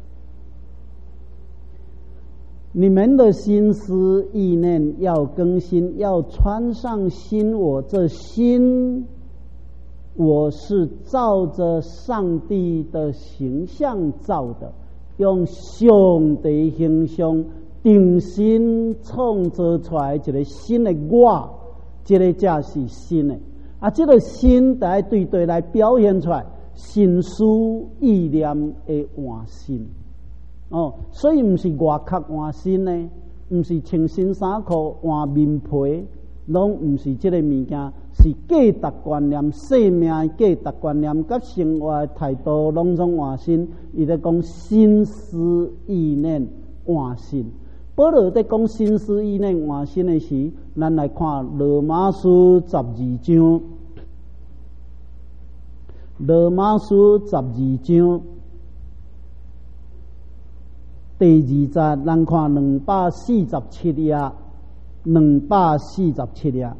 Speaker 1: 你们的心思意念要更新，要穿上新我。这新我是照着上帝的形象造的，用上帝形象。定心创造出来一个新的我，这个才是新的。啊，这个新得爱对对来表现出来，心思意念的换新。哦，所以毋是外壳换新呢，毋是穿新衫裤换面皮，拢毋是这个物件，是价值观念、生命的价值观念、甲生活的态度，拢总换新。伊在讲心思意念换新。保罗在讲心思意念换新的时，咱来看罗马书十二章。罗马书十二章第二节，咱看两百四十七页，两百四十七页，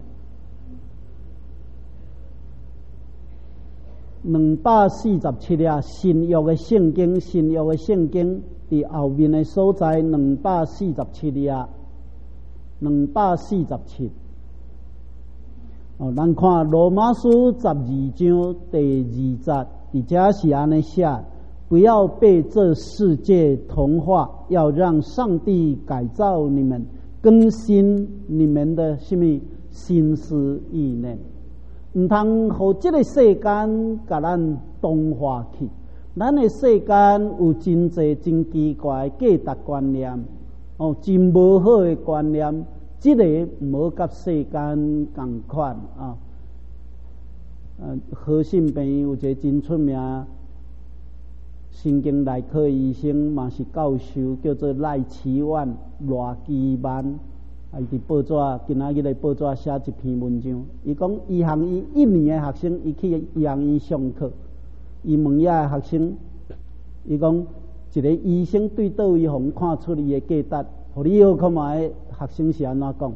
Speaker 1: 两百四十七页新约的圣经，新约的圣经。伫后面的所在，两百四十七页，两百四十七。哦，咱看罗马书十二章第二节，伫遮是安尼写：不要被这世界同化，要让上帝改造你们，更新你们的什么心思意念。毋通互这个世间甲咱同化去。咱的世间有真侪真奇怪的价值观念，哦，真无好的观念，这个毋好甲世间共款啊。呃，好信朋友有一个真出名神经内科医生，嘛是教授，叫做赖奇万赖基万，啊，伊伫报纸今仔日的报纸写一篇文章，伊讲伊行伊一年的学生，伊去医学院上课。伊问遐个学生，伊讲一个医生对倒位互看出伊的价值，互你好看嘛？学生是安怎讲？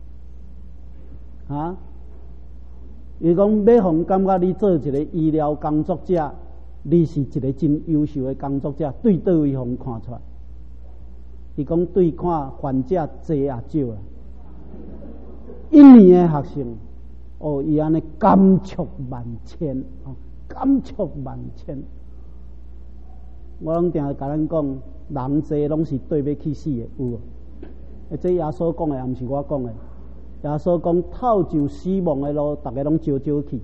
Speaker 1: 啊？伊讲要互感觉你做一个医疗工作者，你是一个真优秀的工作者，对倒位互看出来？伊讲对看患者多也少啦。一年的学生，哦，伊安尼感触万千哦。感触万千，我拢定甲咱讲，人济拢是对要去死的，有无？这耶稣讲的，也毋是我讲的。耶稣讲，透上死亡的路，大家拢招招去。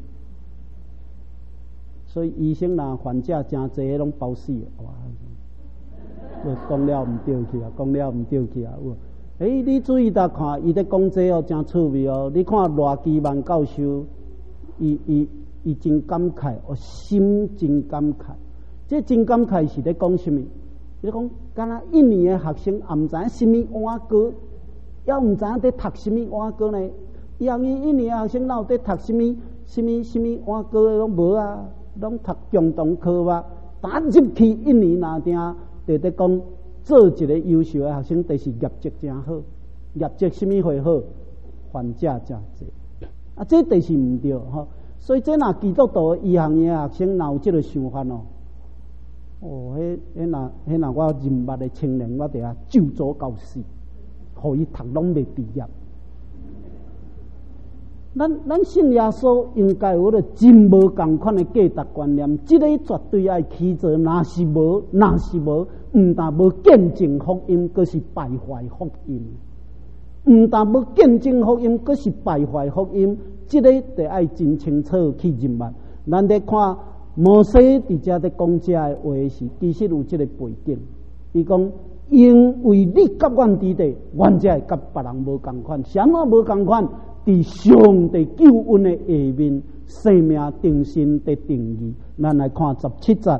Speaker 1: 所以医生若患者真济，拢包死的。哇！讲了毋对去啊，讲了毋对去啊，有。诶，你注意呾看，伊咧讲这哦，真趣味哦。你看赖基万教授，伊伊。伊真感慨，我心真感慨。这真感慨是咧讲什么？伊讲，敢若一年的学生，也毋知影什么碗糕，也毋知影在读什么碗糕呢？ 伊行伊一年学生哪有在读什么什么什么碗糕的拢无啊，拢读共同科目。打入去一年哪定，就得讲做一个优秀的学生，就是业绩真好。业绩什么会好？还价真济。啊，这就是唔对吼。所以这若基督徒伊行的学生，若有这个想法哦，哦，迄迄若迄若我认捌的青年，我得啊就做到死，互伊读拢未毕业。咱咱信耶稣应该有个真无共款的价值观念，这个绝对要起做，若是无，若是无，唔但无见证福音，佫是败坏福音；唔但无见证福音，佫是败坏福音。这个得爱真清楚去认捌。咱咧看摩西伫遮咧讲遮的话是，其实有这个背景。伊讲，因为你甲阮伫地，阮才会甲别人无共款，啥物无共款？伫上帝救恩的下面，生命定心的定义。咱来看十七节，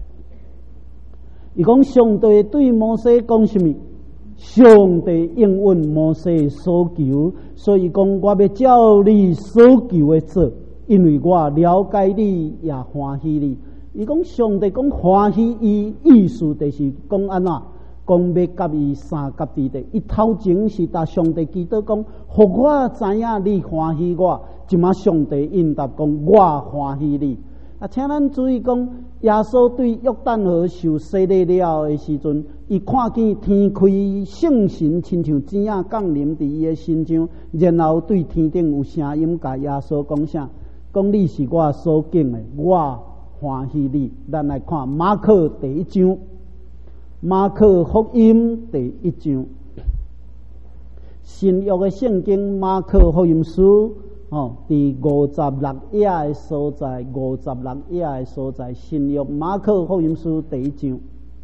Speaker 1: 伊讲上帝对摩西讲什么？上帝应允摩西所求，所以讲我要照你所求的做，因为我了解你也欢喜你。伊讲上帝讲欢喜伊，意思就是讲安怎？讲要甲伊三甲地地，伊头前是搭上帝基督讲，互我知影你欢喜我，即马上帝应答讲我欢喜你。啊，请咱注意讲，耶稣对约旦河受洗礼了的时阵，伊看见天开，圣神亲像钱仔降临伫伊的身上，然后对天顶有声音甲耶稣讲啥？讲你是我所敬的，我欢喜你。咱来看马可第一章。马可福音第一章，新约的圣经马可福音书哦，第五十六页的所在，五十六页的所在，新约马可福音书第一章，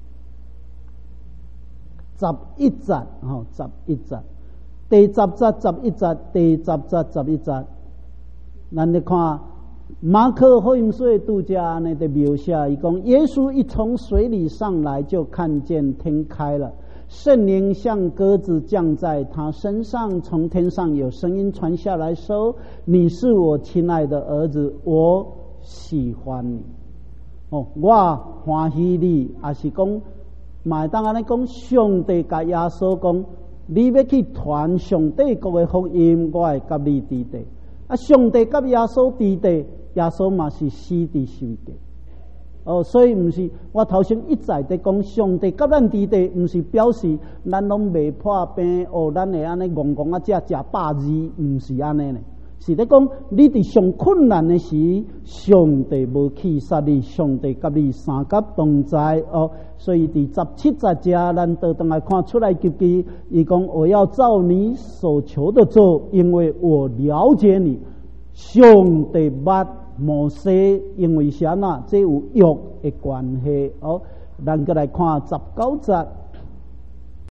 Speaker 1: 十一节哦，十一节，第十节十一节，第十节十一节，咱来看。马可福音书的度假呢的描写，伊讲耶稣一从水里上来，就看见天开了，圣灵像鸽子降在他身上，从天上有声音传下来说：“你是我亲爱的儿子，我喜欢你。”哦，我欢喜你，也是讲，买当安尼讲，上帝甲耶稣讲，你要去传上帝国的福音，我会甲你伫地。啊，上帝甲耶稣伫地。耶稣嘛是死伫世界，哦，所以毋是我头先一再在讲，上帝甲咱伫地，毋是表示咱拢未破病，哦，咱会安尼戆戆啊，食食饱字，毋是安尼呢。是咧讲，你伫上困难的时，上帝无去杀你，上帝甲你三甲同在哦。所以伫十七节遮，咱倒转来看出来记记，伊讲我要照你所求的做，因为我了解你。上帝捌摩西，因为啥呐？这有约的关系哦。咱再来看十九节。